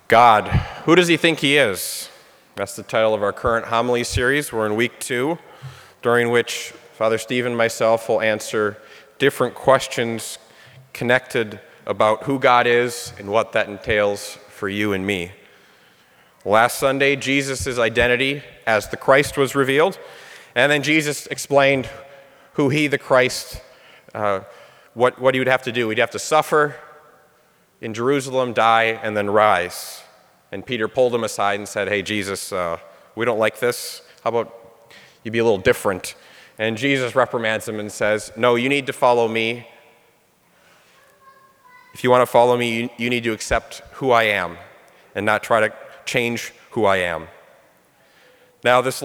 God, who does he think he is? That's the title of our current homily series. We're in week 2, during which Father Steve and myself will answer different questions connected about who God is and what that entails for you and me. Last Sunday, Jesus' identity as the Christ was revealed, and then Jesus explained who he, the Christ, what he would have to do. He'd have to suffer in Jerusalem, die, and then rise. And Peter pulled him aside and said, hey, Jesus, we don't like this. How about you be a little different? And Jesus reprimands him and says, no, you need to follow me. If you want to follow me, you need to accept who I am and not try to change who I am. Now, the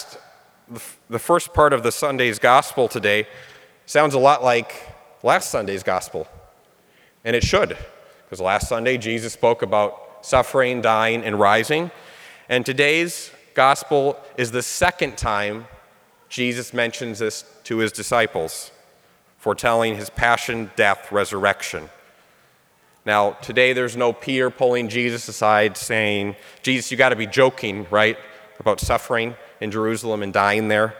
first part of the Sunday's gospel today sounds a lot like last Sunday's gospel. And it should, because last Sunday Jesus spoke about suffering, dying, and rising. And today's gospel is the second time Jesus mentions this to his disciples, foretelling his passion, death, resurrection. Now, today there's no Peter pulling Jesus aside saying, Jesus, you got to be joking, right, about suffering in Jerusalem and dying there.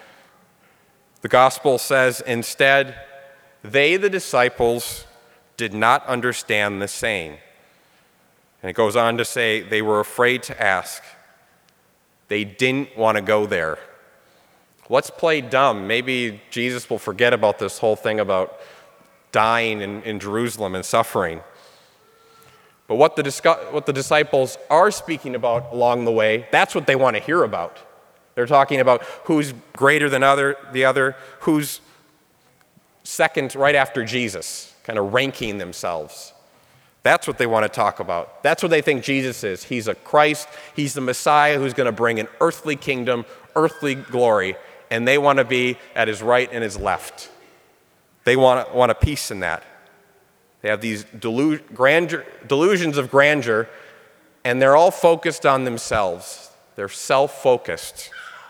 The gospel says, instead, they, the disciples, did not understand the saying. And it goes on to say they were afraid to ask. They didn't want to go there. Let's play dumb. Maybe Jesus will forget about this whole thing about dying in Jerusalem and suffering. But what the disciples are speaking about along the way, that's what they want to hear about. They're talking about who's greater than the other, who's second right after Jesus, kind of ranking themselves. That's what they want to talk about. That's what they think Jesus is. He's a Christ. He's the Messiah who's going to bring an earthly kingdom, earthly glory, and they want to be at his right and his left. They want a piece in that. They have these delusions of grandeur, and they're all focused on themselves. They're self-focused.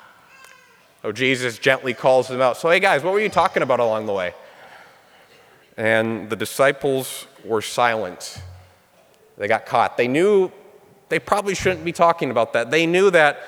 So Jesus gently calls them out. So, hey guys, what were you talking about along the way? And the disciples were silent. They got caught. They knew they probably shouldn't be talking about that. They knew that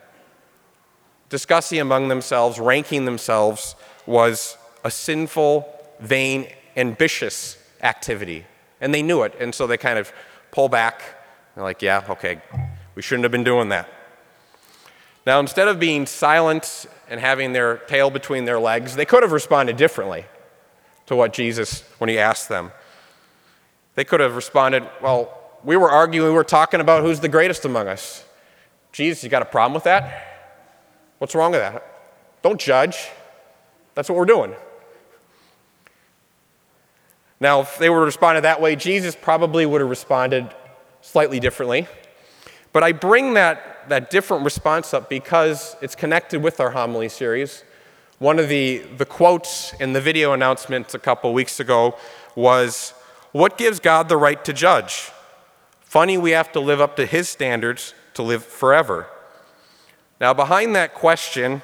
discussing among themselves, ranking themselves, was a sinful, vain, ambitious activity. And they knew it, and so they kind of pull back. They're like, yeah, okay, we shouldn't have been doing that. Now, instead of being silent and having their tail between their legs, they could have responded differently to what Jesus, when he asked them. They could have responded, well, we were arguing, we were talking about who's the greatest among us. Jesus, you got a problem with that? What's wrong with that? Don't judge. That's what we're doing. Now, if they would have responded that way, Jesus probably would have responded slightly differently. But I bring that different response up because it's connected with our homily series. One of the quotes in the video announcement a couple weeks ago was, what gives God the right to judge? Funny we have to live up to his standards to live forever. Now, behind the question,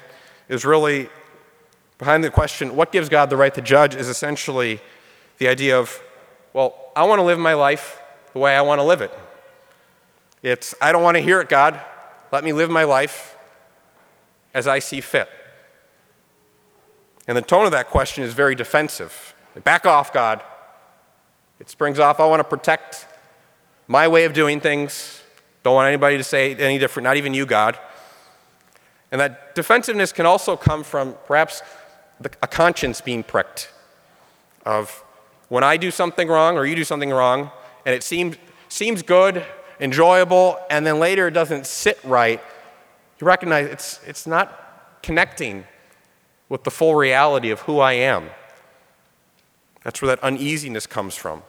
what gives God the right to judge, is essentially the idea of, well, I want to live my life the way I want to live it. It's, I don't want to hear it, God. Let me live my life as I see fit. And the tone of that question is very defensive. Back off, God. It springs off, I want to protect my way of doing things. Don't want anybody to say any different, not even you, God. And that defensiveness can also come from perhaps a conscience being pricked of when I do something wrong or you do something wrong and it seems good, enjoyable, and then later it doesn't sit right, you recognize it's not connecting with the full reality of who I am. That's where that uneasiness comes from.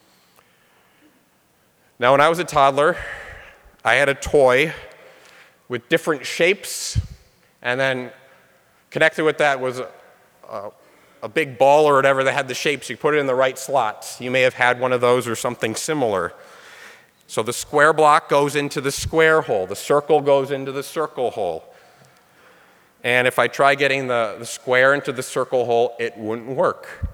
Now, when I was a toddler, I had a toy with different shapes, and then connected with that was a big ball or whatever that had the shapes. You put it in the right slots. You may have had one of those or something similar. So the square block goes into the square hole. The circle goes into the circle hole. And if I try getting the square into the circle hole, it wouldn't work.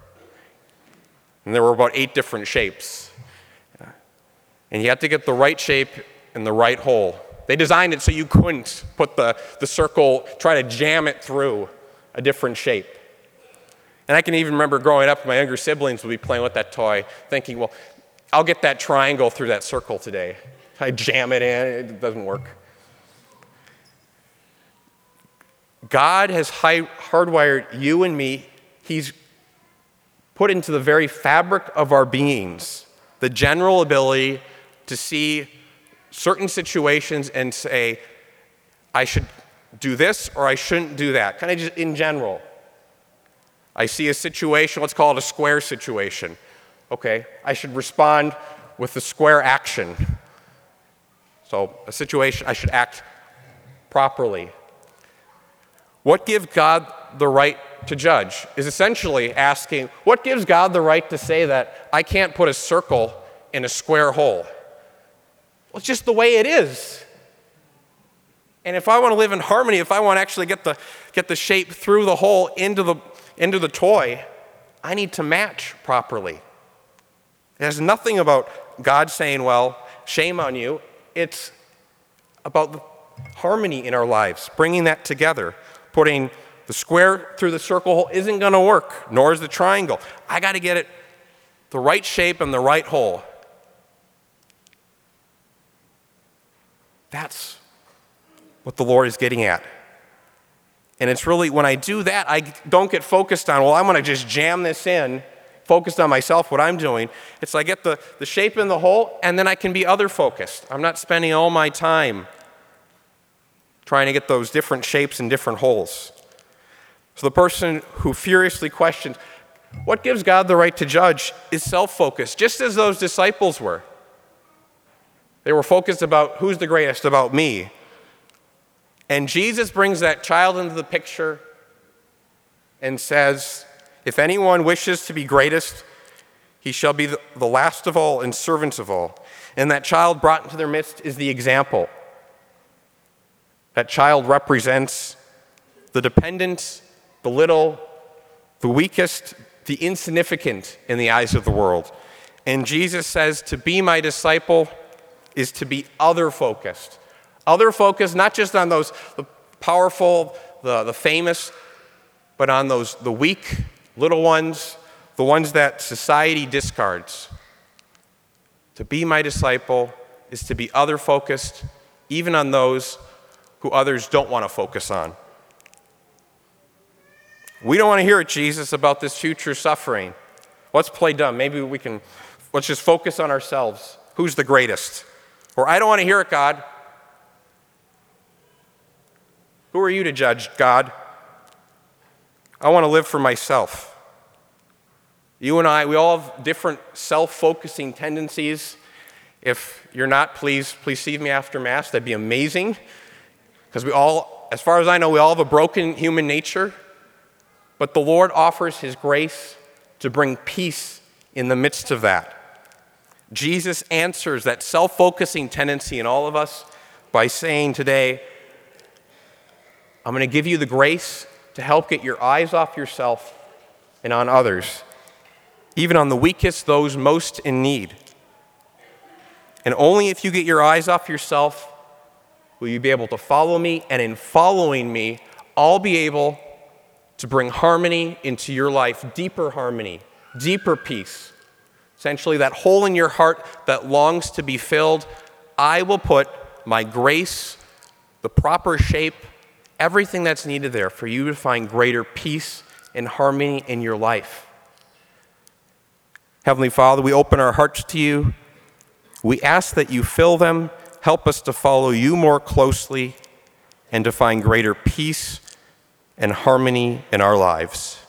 And there were about 8 different shapes. And you had to get the right shape in the right hole. They designed it so you couldn't put the circle, try to jam it through a different shape. And I can even remember growing up, my younger siblings would be playing with that toy, thinking, well, I'll get that triangle through that circle today. I jam it in, it doesn't work. God has hardwired you and me. He's put into the very fabric of our beings the general ability to see certain situations and say, I should do this or I shouldn't do that, kind of just in general. I see a situation, let's call it a square situation. Okay, I should respond with the square action. So a situation, I should act properly. What gives God the right to judge is essentially asking, what gives God the right to say that I can't put a circle in a square hole? Well, it's just the way it is. And if I want to live in harmony, if I want to actually get the shape through the hole into the toy, I need to match properly. It has nothing about God saying, well, shame on you. It's about the harmony in our lives, bringing that together. Putting the square through the circle hole isn't going to work, nor is the triangle. I got to get it the right shape and the right hole. That's what the Lord is getting at. And it's really, when I do that, I don't get focused on, well, I'm going to just jam this in, focused on myself, what I'm doing. It's I get the shape in the hole, and then I can be other focused. I'm not spending all my time trying to get those different shapes and different holes. So the person who furiously questions, what gives God the right to judge, is self-focused, just as those disciples were. They were focused about who's the greatest, about me. And Jesus brings that child into the picture and says, if anyone wishes to be greatest, he shall be the last of all and servant of all. And that child brought into their midst is the example. That child represents the dependent, the little, the weakest, the insignificant in the eyes of the world. And Jesus says to be my disciple is to be other-focused. Other-focused, not just on those the powerful, the famous, but on those the weak, little ones, the ones that society discards. To be my disciple is to be other-focused, even on those who others don't want to focus on. We don't want to hear it, Jesus, about this future suffering. Let's play dumb. Maybe let's just focus on ourselves. Who's the greatest? Or I don't want to hear it, God. Who are you to judge, God? I want to live for myself. You and I, we all have different self-focusing tendencies. If you're not, please see me after Mass. That'd be amazing. Because we all, as far as I know, we all have a broken human nature. But the Lord offers His grace to bring peace in the midst of that. Jesus answers that self-focusing tendency in all of us by saying today, I'm going to give you the grace to help get your eyes off yourself and on others, even on the weakest, those most in need. And only if you get your eyes off yourself will you be able to follow me, and in following me, I'll be able to bring harmony into your life, deeper harmony, deeper peace. Essentially, that hole in your heart that longs to be filled, I will put my grace, the proper shape, everything that's needed there for you to find greater peace and harmony in your life. Heavenly Father, we open our hearts to you. We ask that you fill them, help us to follow you more closely, and to find greater peace and harmony in our lives.